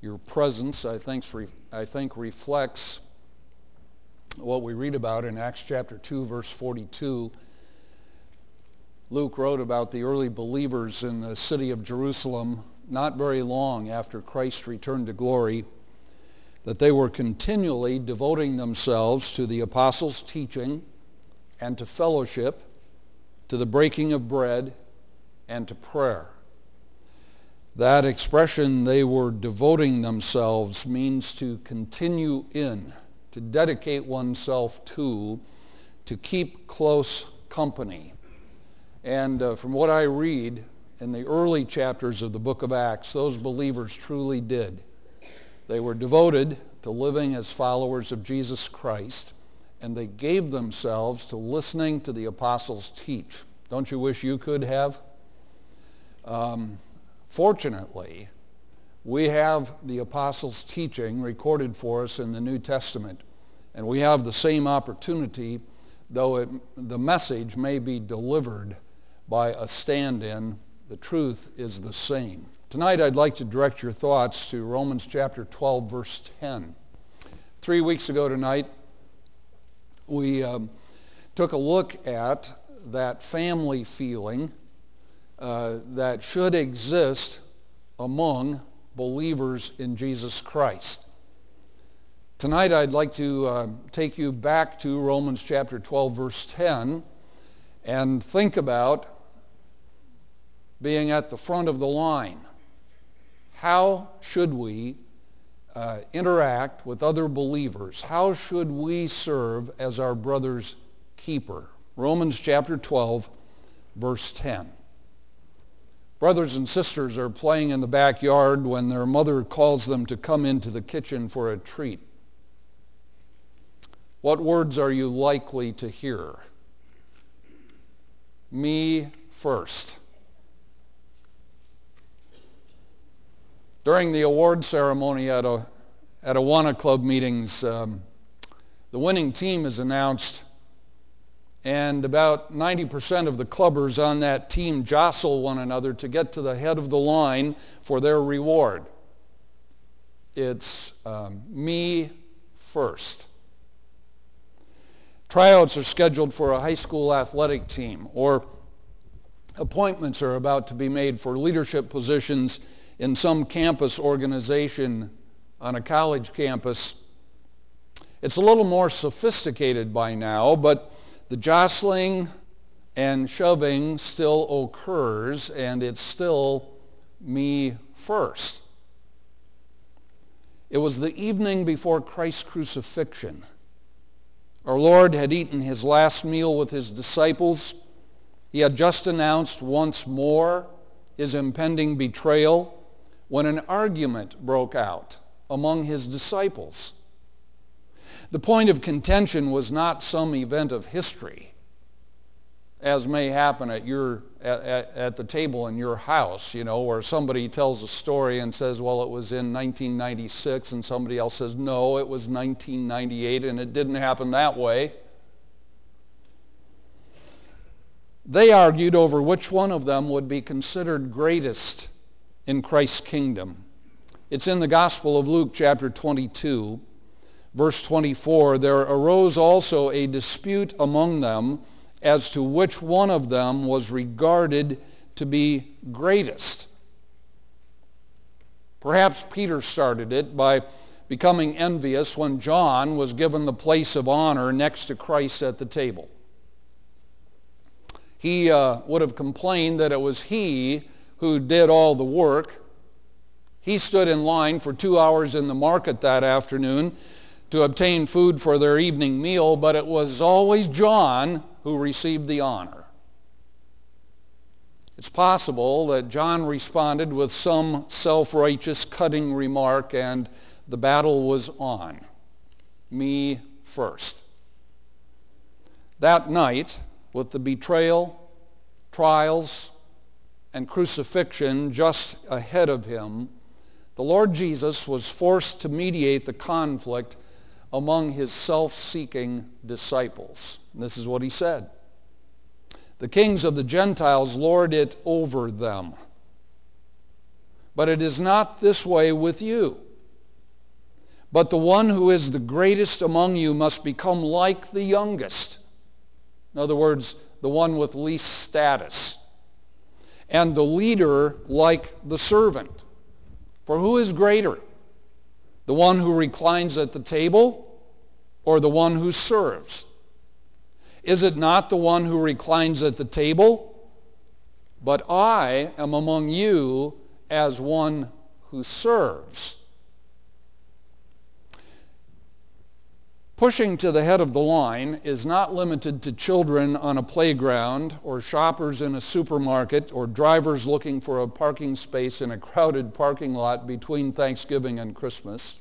Your presence, I think reflects what we read about in Acts chapter 2, verse 42. Luke wrote about the early believers in the city of Jerusalem not very long after Christ returned to glory, that they were continually devoting themselves to the apostles' teaching and to fellowship, to the breaking of bread, and to prayer. That expression, they were devoting themselves, means to continue in, to dedicate oneself to keep close company. And from what I read in the early chapters of the book of Acts, those believers truly did. They were devoted to living as followers of Jesus Christ, and they gave themselves to listening to the apostles teach. Don't you wish you could have? Fortunately, we have the apostles' teaching recorded for us in the New Testament, and we have the same opportunity, though the message may be delivered by a stand-in. The truth is the same. Tonight I'd like to direct your thoughts to Romans chapter 12, verse 10. 3 weeks ago tonight, we took a look at that family feeling that should exist among believers in Jesus Christ. Tonight I'd like to take you back to Romans chapter 12, verse 10, and think about being at the front of the line. How should we interact with other believers? How should we serve as our brother's keeper? Romans chapter 12, verse 10. Brothers and sisters are playing in the backyard when their mother calls them to come into the kitchen for a treat. What words are you likely to hear? Me first. During the award ceremony at Awana Club meetings, the winning team is announced, and about 90% of the clubbers on that team jostle one another to get to the head of the line for their reward. It's me first. Tryouts are scheduled for a high school athletic team, or appointments are about to be made for leadership positions in some campus organization on a college campus. It's a little more sophisticated by now, but the jostling and shoving still occurs, and it's still me first. It was the evening before Christ's crucifixion. Our Lord had eaten his last meal with his disciples. He had just announced once more his impending betrayal when an argument broke out among his disciples. The point of contention was not some event of history, as may happen at the table in your house, where somebody tells a story and says, well, it was in 1996, and somebody else says, no, it was 1998, and it didn't happen that way. They argued over which one of them would be considered greatest in Christ's kingdom. It's in the Gospel of Luke, chapter 22, verse 24. There arose also a dispute among them as to which one of them was regarded to be greatest. Perhaps Peter started it by becoming envious when John was given the place of honor next to Christ at the table. He would have complained that it was he who did all the work. He stood in line for 2 hours in the market that afternoon to obtain food for their evening meal, but it was always John who received the honor. It's possible that John responded with some self-righteous cutting remark, and the battle was on. Me first. That night, with the betrayal, trials, and crucifixion just ahead of him, the Lord Jesus was forced to mediate the conflict among his self-seeking disciples. And this is what he said. The kings of the Gentiles lord it over them. But it is not this way with you. But the one who is the greatest among you must become like the youngest. In other words, the one with least status. And the leader like the servant. For who is greater? The one who reclines at the table or the one who serves? Is it not the one who reclines at the table? But I am among you as one who serves. Pushing to the head of the line is not limited to children on a playground or shoppers in a supermarket or drivers looking for a parking space in a crowded parking lot between Thanksgiving and Christmas,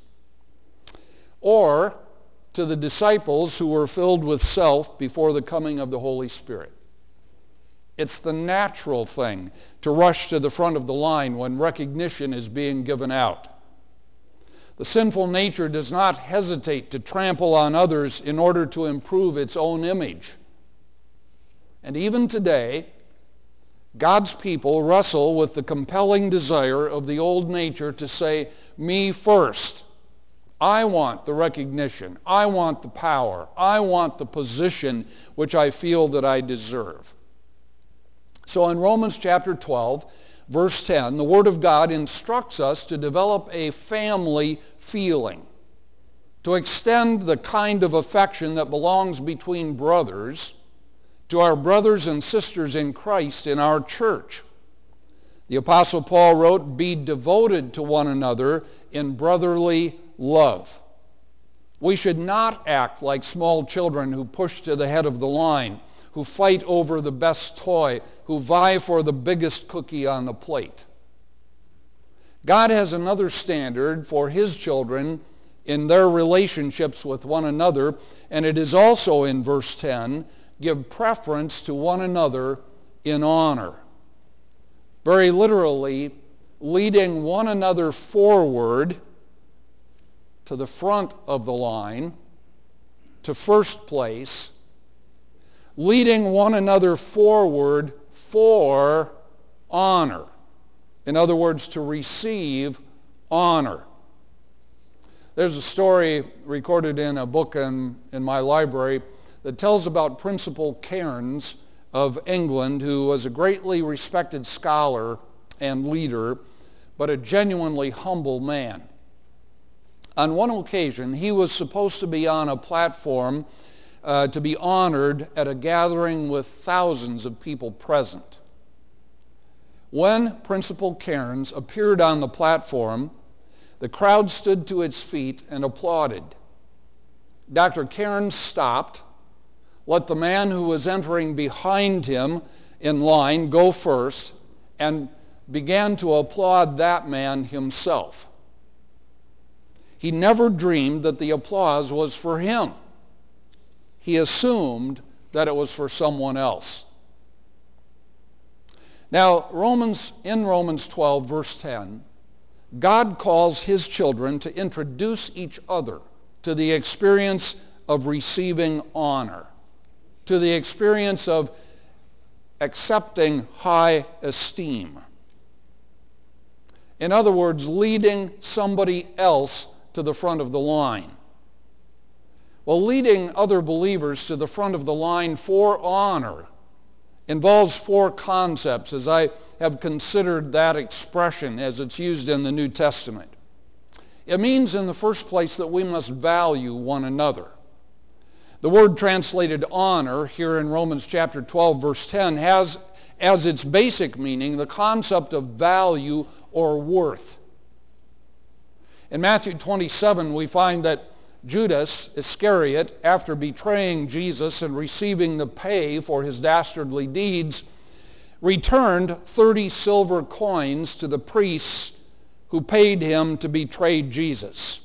or to the disciples who were filled with self before the coming of the Holy Spirit. It's the natural thing to rush to the front of the line when recognition is being given out. The sinful nature does not hesitate to trample on others in order to improve its own image. And even today, God's people wrestle with the compelling desire of the old nature to say, me first. I want the recognition. I want the power. I want the position which I feel that I deserve. So in Romans chapter 12, verse 10, the Word of God instructs us to develop a family feeling, to extend the kind of affection that belongs between brothers to our brothers and sisters in Christ in our church. The Apostle Paul wrote, be devoted to one another in brotherly love. We should not act like small children who push to the head of the line, who fight over the best toy, who vie for the biggest cookie on the plate. God has another standard for his children in their relationships with one another, and it is also in verse 10, give preference to one another in honor. Very literally, leading one another forward to the front of the line, to first place, leading one another forward for honor. In other words, to receive honor. There's a story recorded in a book in my library that tells about Principal Cairns of England, who was a greatly respected scholar and leader, but a genuinely humble man. On one occasion, he was supposed to be on a platform to be honored at a gathering with thousands of people present. When Principal Cairns appeared on the platform, the crowd stood to its feet and applauded. Dr. Cairns stopped, let the man who was entering behind him in line go first, and began to applaud that man himself. He never dreamed that the applause was for him. He assumed that it was for someone else. Now, in Romans 12, verse 10, God calls his children to introduce each other to the experience of receiving honor, to the experience of accepting high esteem. In other words, leading somebody else to the front of the line. Well, leading other believers to the front of the line for honor involves four concepts, as I have considered that expression as it's used in the New Testament. It means, in the first place, that we must value one another. The word translated honor here in Romans chapter 12, verse 10, has as its basic meaning the concept of value or worth. In Matthew 27, we find that Judas Iscariot, after betraying Jesus and receiving the pay for his dastardly deeds, returned 30 silver coins to the priests who paid him to betray Jesus.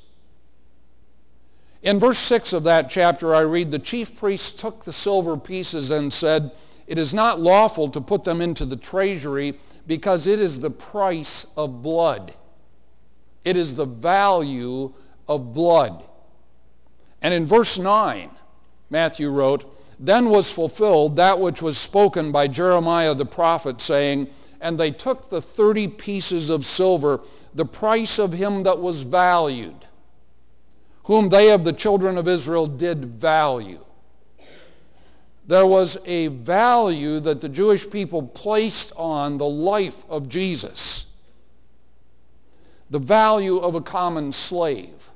In verse 6 of that chapter, I read, the chief priests took the silver pieces and said, it is not lawful to put them into the treasury because it is the price of blood. It is the value of blood. And in verse 9, Matthew wrote, then was fulfilled that which was spoken by Jeremiah the prophet, saying, and they took the 30 pieces of silver, the price of him that was valued, whom they of the children of Israel did value. There was a value that the Jewish people placed on the life of Jesus, the value of a common slave.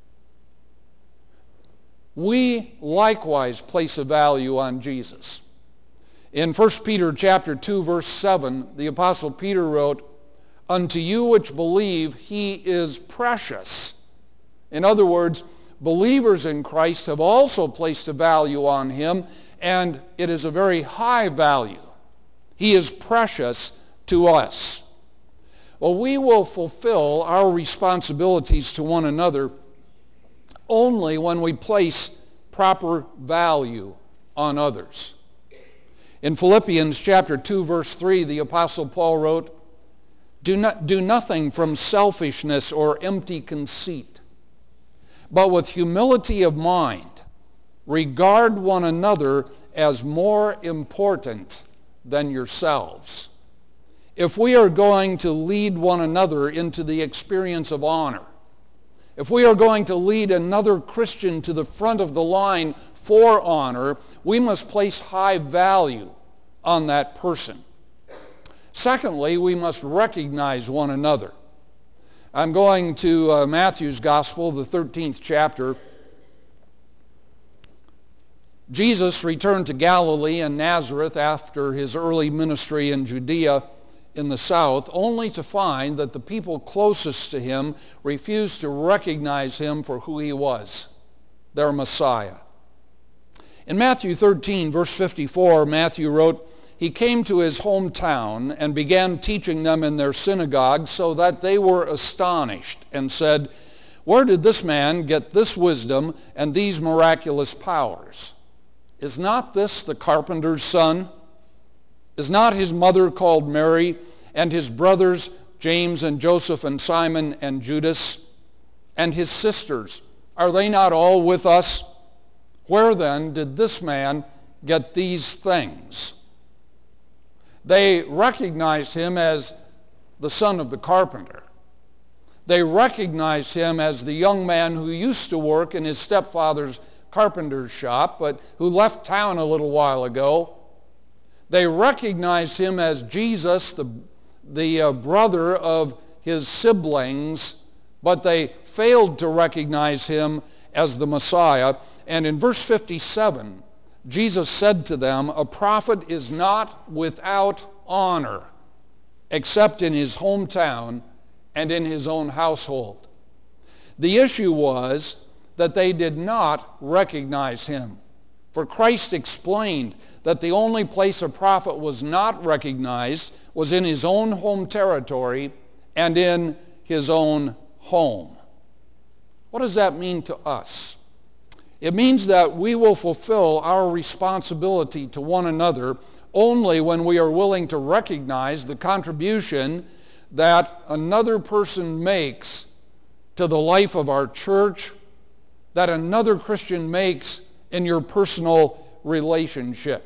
We likewise place a value on Jesus. In 1 Peter chapter 2, verse 7, the Apostle Peter wrote, "Unto you which believe, he is precious." In other words, believers in Christ have also placed a value on him, and it is a very high value. He is precious to us. Well, we will fulfill our responsibilities to one another only when we place proper value on others. In Philippians chapter 2, verse 3, the Apostle Paul wrote, do nothing from selfishness or empty conceit, but with humility of mind, regard one another as more important than yourselves. If we are going to lead one another into the experience of honor, if we are going to lead another Christian to the front of the line for honor, we must place high value on that person. Secondly, we must recognize one another. I'm going to Matthew's Gospel, the 13th chapter. Jesus returned to Galilee and Nazareth after his early ministry in Judea in the south, only to find that the people closest to him refused to recognize him for who he was, their Messiah. In Matthew 13, verse 54, Matthew wrote, "He came to his hometown and began teaching them in their synagogue, so that they were astonished and said, 'Where did this man get this wisdom and these miraculous powers? Is not this the carpenter's son? Is not his mother called Mary, and his brothers James and Joseph and Simon and Judas? And his sisters, are they not all with us? Where then did this man get these things?'" They recognized him as the son of the carpenter. They recognized him as the young man who used to work in his stepfather's carpenter's shop, but who left town a little while ago. They recognized him as Jesus, the brother of his siblings, but they failed to recognize him as the Messiah. And in verse 57, Jesus said to them, "A prophet is not without honor, except in his hometown and in his own household." The issue was that they did not recognize him. For Christ explained that the only place a prophet was not recognized was in his own home territory and in his own home. What does that mean to us? It means that we will fulfill our responsibility to one another only when we are willing to recognize the contribution that another person makes to the life of our church, that another Christian makes in your personal relationship.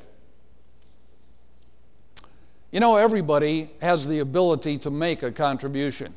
You know, everybody has the ability to make a contribution.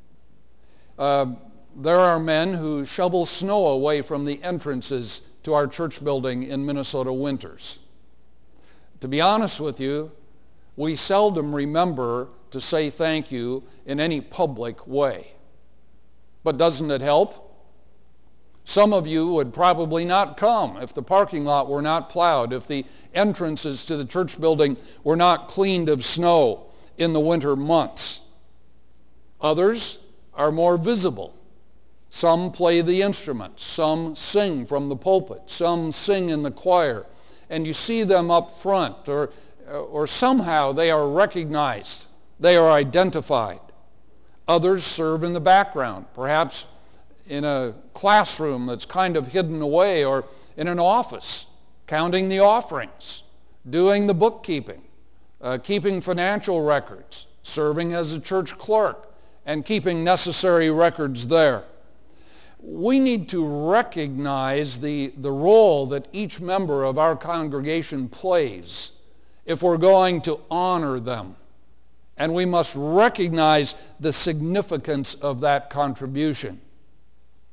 There are men who shovel snow away from the entrances to our church building in Minnesota winters. To be honest with you, we seldom remember to say thank you in any public way. But doesn't it help? Some of you would probably not come if the parking lot were not plowed, if the entrances to the church building were not cleaned of snow in the winter months. Others are more visible. Some play the instruments. Some sing from the pulpit. Some sing in the choir. And you see them up front, or somehow they are recognized. They are identified. Others serve in the background, perhaps in a classroom that's kind of hidden away, or in an office, counting the offerings, doing the bookkeeping, keeping financial records, serving as a church clerk, and keeping necessary records there. We need to recognize the role that each member of our congregation plays if we're going to honor them. And we must recognize the significance of that contribution.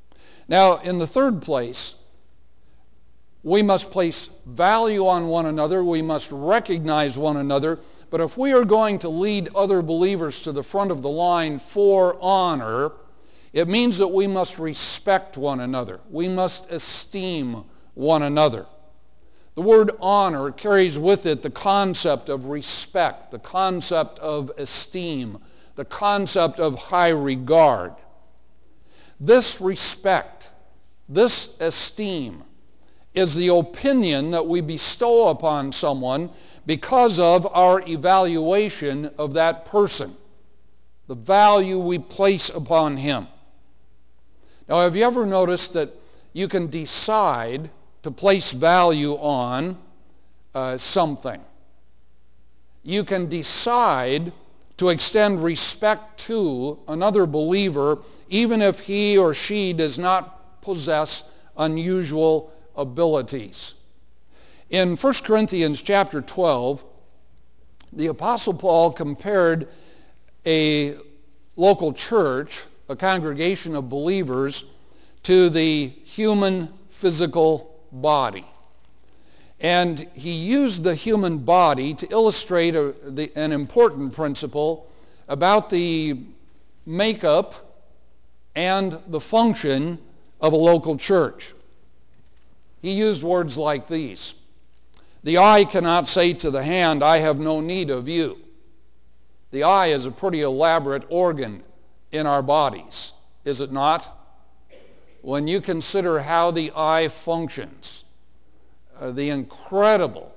Now, in the third place, we must place value on one another. We must recognize one another. But if we are going to lead other believers to the front of the line for honor, it means that we must respect one another. We must esteem one another. The word honor carries with it the concept of respect, the concept of esteem, the concept of high regard. This respect, this esteem, is the opinion that we bestow upon someone because of our evaluation of that person, the value we place upon him. Now, have you ever noticed that you can decide to place value on something? You can decide to extend respect to another believer even if he or she does not possess unusual abilities. In 1 Corinthians chapter 12, the Apostle Paul compared a local church, a congregation of believers, to the human physical body. And he used the human body to illustrate an important principle about the makeup and the function of a local church. He used words like these. The eye cannot say to the hand, I have no need of you. The eye is a pretty elaborate organ in our bodies, is it not? When you consider how the eye functions, the incredible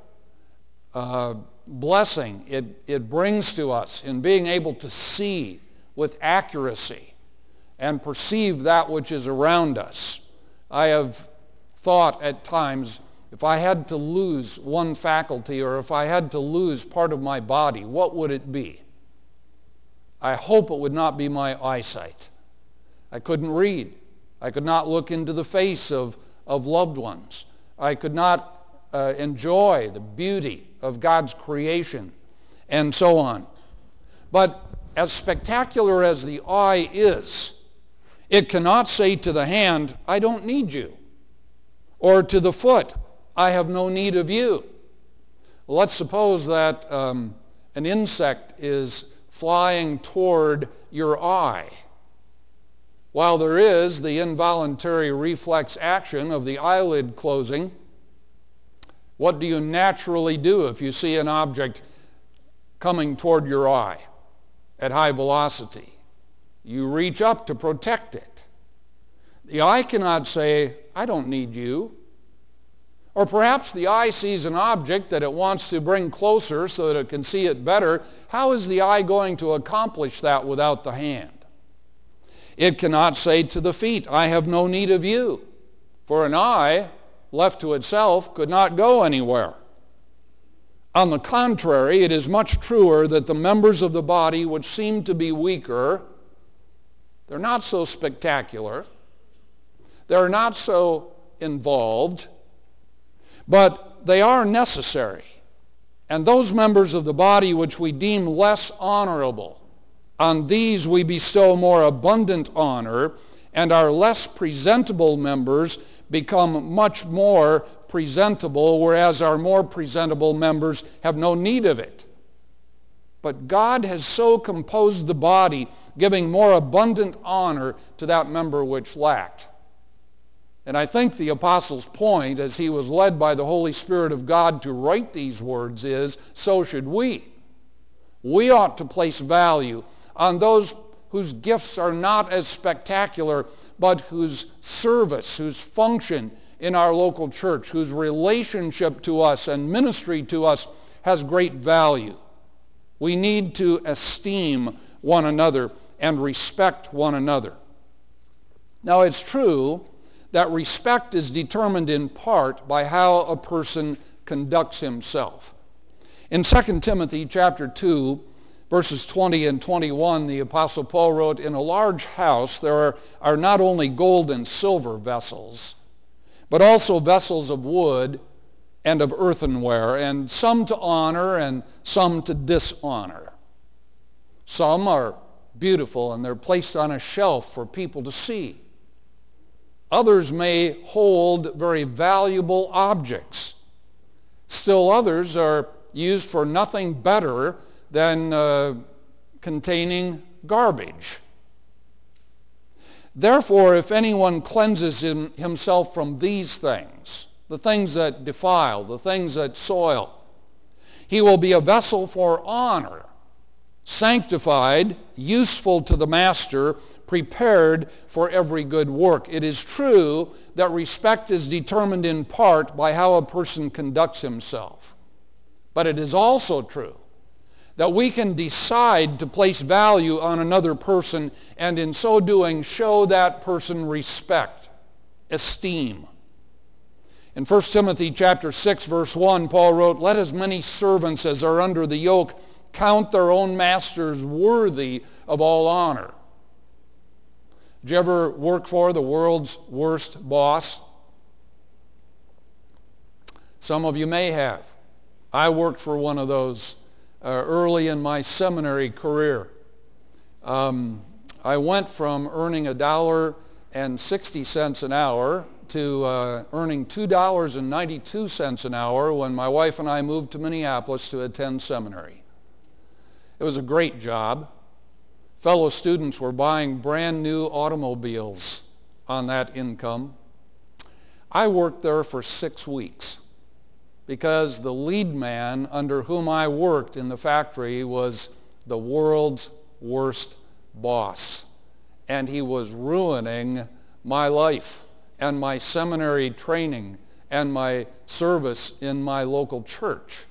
blessing it brings to us in being able to see with accuracy and perceive that which is around us. I have thought at times, if I had to lose one faculty or if I had to lose part of my body, what would it be? I hope it would not be my eyesight. I couldn't read. I could not look into the face of loved ones. I could not enjoy the beauty of God's creation and so on. But as spectacular as the eye is, it cannot say to the hand, I don't need you. Or to the foot, I have no need of you. Well, let's suppose that an insect is flying toward your eye. While there is the involuntary reflex action of the eyelid closing, what do you naturally do if you see an object coming toward your eye at high velocity? You reach up to protect it. The eye cannot say, I don't need you. Or perhaps the eye sees an object that it wants to bring closer so that it can see it better. How is the eye going to accomplish that without the hand? It cannot say to the feet, I have no need of you. For an eye, left to itself, could not go anywhere. On the contrary, it is much truer that the members of the body which seem to be weaker, they're not so spectacular, they're not so involved, but they are necessary. And those members of the body which we deem less honorable, on these we bestow more abundant honor, and our less presentable members become much more presentable, whereas our more presentable members have no need of it. But God has so composed the body, giving more abundant honor to that member which lacked. And I think the apostle's point, as he was led by the Holy Spirit of God to write these words, is so should we. We ought to place value on those whose gifts are not as spectacular, but whose service, whose function in our local church, whose relationship to us and ministry to us has great value. We need to esteem one another and respect one another. Now, it's true that respect is determined in part by how a person conducts himself. In 2 Timothy chapter 2, verses 20 and 21, the Apostle Paul wrote, in a large house there are not only gold and silver vessels, but also vessels of wood and of earthenware, and some to honor and some to dishonor. Some are beautiful and they're placed on a shelf for people to see. Others may hold very valuable objects. Still others are used for nothing better than containing garbage. Therefore, if anyone cleanses himself from these things, the things that defile, the things that soil, he will be a vessel for honor, sanctified, useful to the master, prepared for every good work. It is true that respect is determined in part by how a person conducts himself. But it is also true that we can decide to place value on another person and in so doing show that person respect, esteem. In 1 Timothy chapter 6, verse 1, Paul wrote, "Let as many servants as are under the yoke count their own masters worthy of all honor." Did you ever work for the world's worst boss? Some of you may have. I worked for one of those early in my seminary career. I went from earning $1.60 an hour to earning $2.92 an hour when my wife and I moved to Minneapolis to attend seminary. It was a great job. Fellow students were buying brand new automobiles on that income. I worked there for 6 weeks because the lead man under whom I worked in the factory was the world's worst boss. And he was ruining my life and my seminary training and my service in my local church.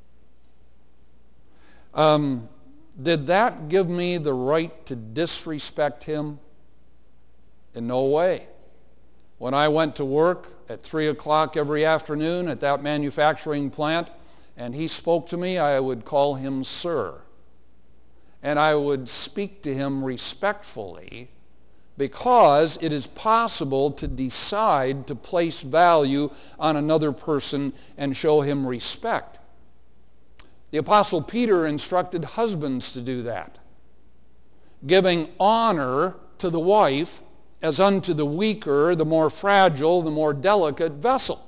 Did that give me the right to disrespect him? In no way. When I went to work at 3 o'clock every afternoon at that manufacturing plant and he spoke to me, I would call him sir. And I would speak to him respectfully because it is possible to decide to place value on another person and show him respect. The Apostle Peter instructed husbands to do that, giving honor to the wife as unto the weaker, the more fragile, the more delicate vessel.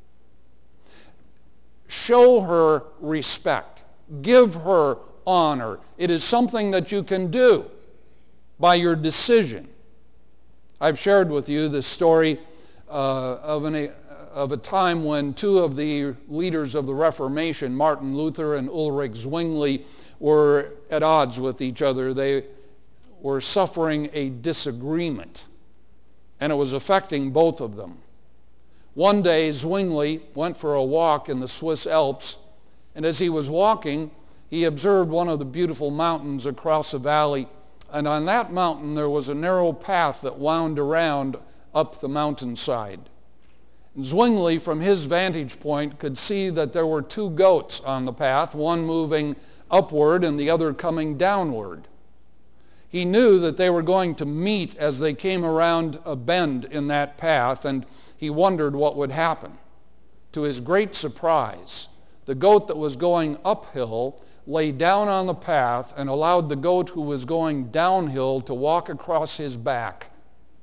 Show her respect. Give her honor. It is something that you can do by your decision. I've shared with you the story of a time when two of the leaders of the Reformation, Martin Luther and Ulrich Zwingli, were at odds with each other. They were suffering a disagreement, and it was affecting both of them. One day, Zwingli went for a walk in the Swiss Alps, and as he was walking, he observed one of the beautiful mountains across a valley, and on that mountain there was a narrow path that wound around up the mountainside. And Zwingli, from his vantage point, could see that there were 2 goats on the path, one moving upward and the other coming downward. He knew that they were going to meet as they came around a bend in that path, and he wondered what would happen. To his great surprise, the goat that was going uphill lay down on the path and allowed the goat who was going downhill to walk across his back.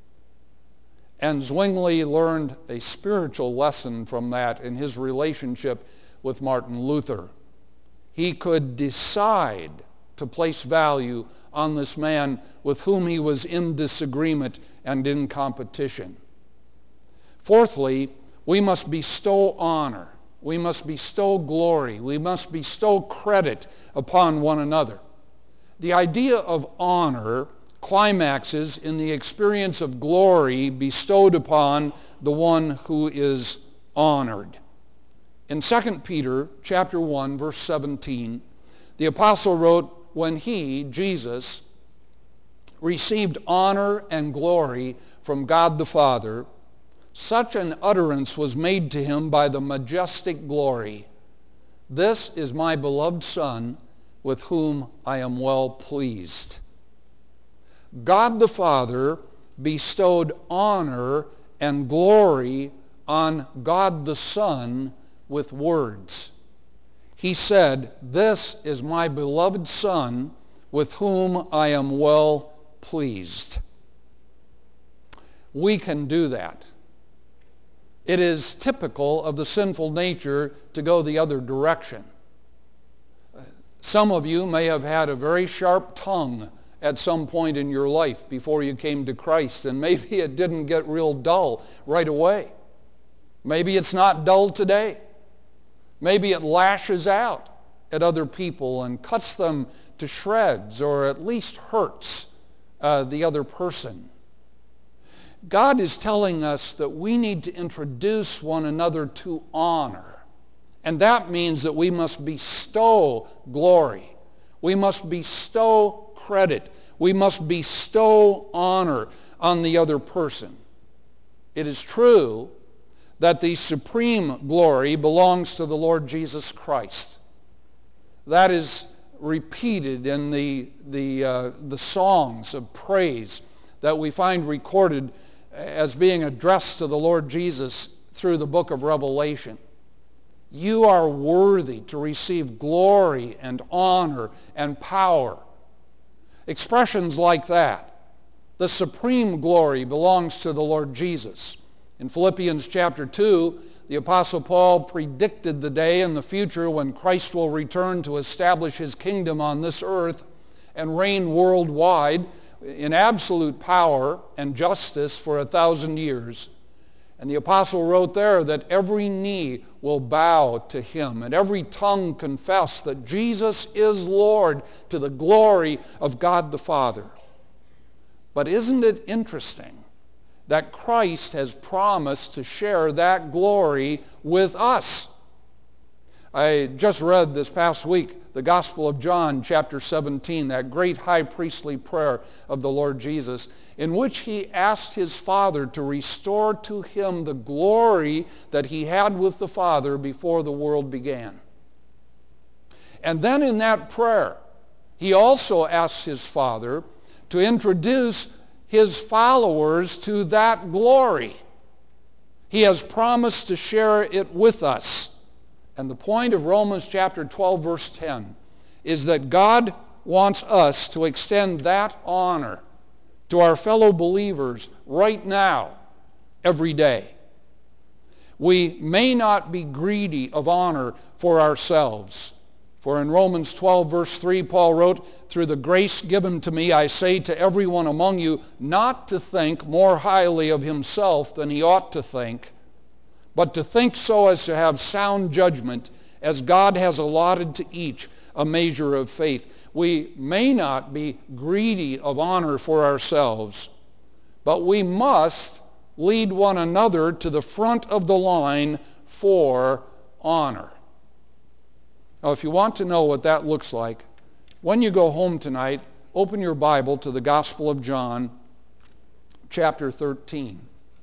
And Zwingli learned a spiritual lesson from that in his relationship with Martin Luther. He could decide to place value on this man with whom he was in disagreement and in competition. Fourthly, we must bestow honor. We must bestow glory. We must bestow credit upon one another. The idea of honor climaxes in the experience of glory bestowed upon the one who is honored. In 2 Peter chapter 1, verse 17, the apostle wrote, "When he, Jesus, received honor and glory from God the Father, such an utterance was made to him by the majestic glory. This is my beloved Son, with whom I am well pleased." God the Father bestowed honor and glory on God the Son with words. He said, "This is my beloved Son, with whom I am well pleased." we can do that. It is typical of the sinful nature to go the other direction. Some of you may have had a very sharp tongue at some point in your life before you came to Christ, and maybe it didn't get real dull right away. Maybe it's not dull today. Maybe it lashes out at other people and cuts them to shreds, or at least hurts the other person. God is telling us that we need to introduce one another to honor. And that means that we must bestow glory. We must bestow credit. We must bestow honor on the other person. It is true that the supreme glory belongs to the Lord Jesus Christ. That is repeated in the songs of praise that we find recorded as being addressed to the Lord Jesus through the book of Revelation. You are worthy to receive glory and honor and power. Expressions like that. The supreme glory belongs to the Lord Jesus. In Philippians chapter 2, the Apostle Paul predicted the day in the future when Christ will return to establish his kingdom on this earth and reign worldwide in absolute power and justice for 1,000 years. And the apostle wrote there that every knee will bow to him and every tongue confess that Jesus is Lord, to the glory of God the Father. But isn't it interesting that Christ has promised to share that glory with us? I just read this past week the Gospel of John, chapter 17, that great high priestly prayer of the Lord Jesus, in which he asked his Father to restore to him the glory that he had with the Father before the world began. And then in that prayer, he also asks his Father to introduce his followers to that glory. He has promised to share it with us. And the point of Romans chapter 12, verse 10, is that God wants us to extend that honor to our fellow believers right now, every day. We may not be greedy of honor for ourselves. For in Romans 12, verse 3, Paul wrote, "Through the grace given to me, I say to everyone among you not to think more highly of himself than he ought to think, but to think so as to have sound judgment, as God has allotted to each a measure of faith." We may not be greedy of honor for ourselves, but we must lead one another to the front of the line for honor. Now, if you want to know what that looks like, when you go home tonight, open your Bible to the Gospel of John, chapter 13.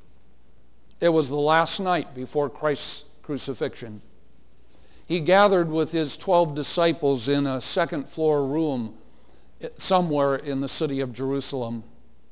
It was the last night before Christ's crucifixion. He gathered with his 12 disciples in a second-floor room somewhere in the city of Jerusalem.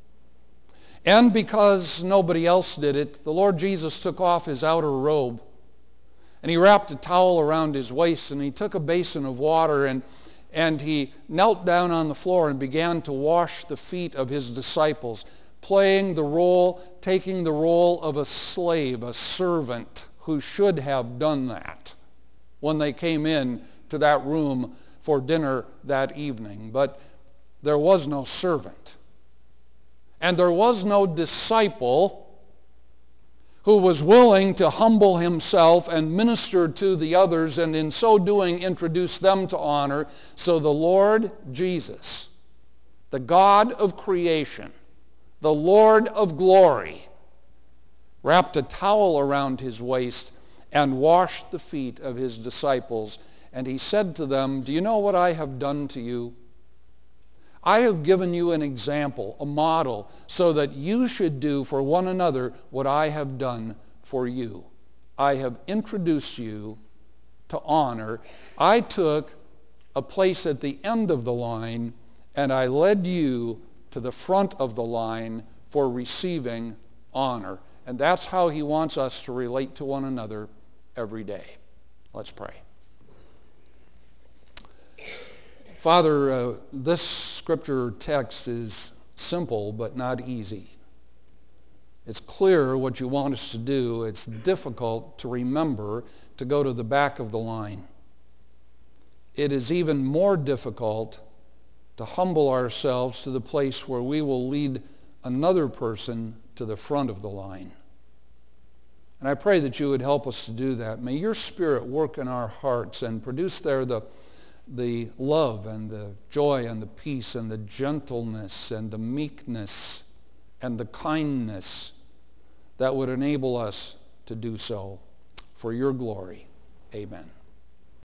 And because nobody else did it, the Lord Jesus took off his outer robe, and he wrapped a towel around his waist, and he took a basin of water, and he knelt down on the floor and began to wash the feet of his disciples, taking the role of a slave, a servant who should have done that when they came in to that room for dinner that evening. But there was no servant. And there was no disciple who was willing to humble himself and minister to the others, and in so doing introduce them to honor. So the Lord Jesus, the God of creation, the Lord of glory, wrapped a towel around his waist and washed the feet of his disciples. And he said to them, "Do you know what I have done to you? I have given you an example, a model, so that you should do for one another what I have done for you. I have introduced you to honor. I took a place at the end of the line, and I led you to the front of the line for receiving honor." And that's how he wants us to relate to one another every day. Let's pray. Father, this scripture text is simple but not easy. It's clear what you want us to do. It's difficult to remember to go to the back of the line. It is even more difficult to humble ourselves to the place where we will lead another person to the front of the line. And I pray that you would help us to do that. May your Spirit work in our hearts and produce there the love and the joy and the peace and the gentleness and the meekness and the kindness that would enable us to do so for your glory. Amen.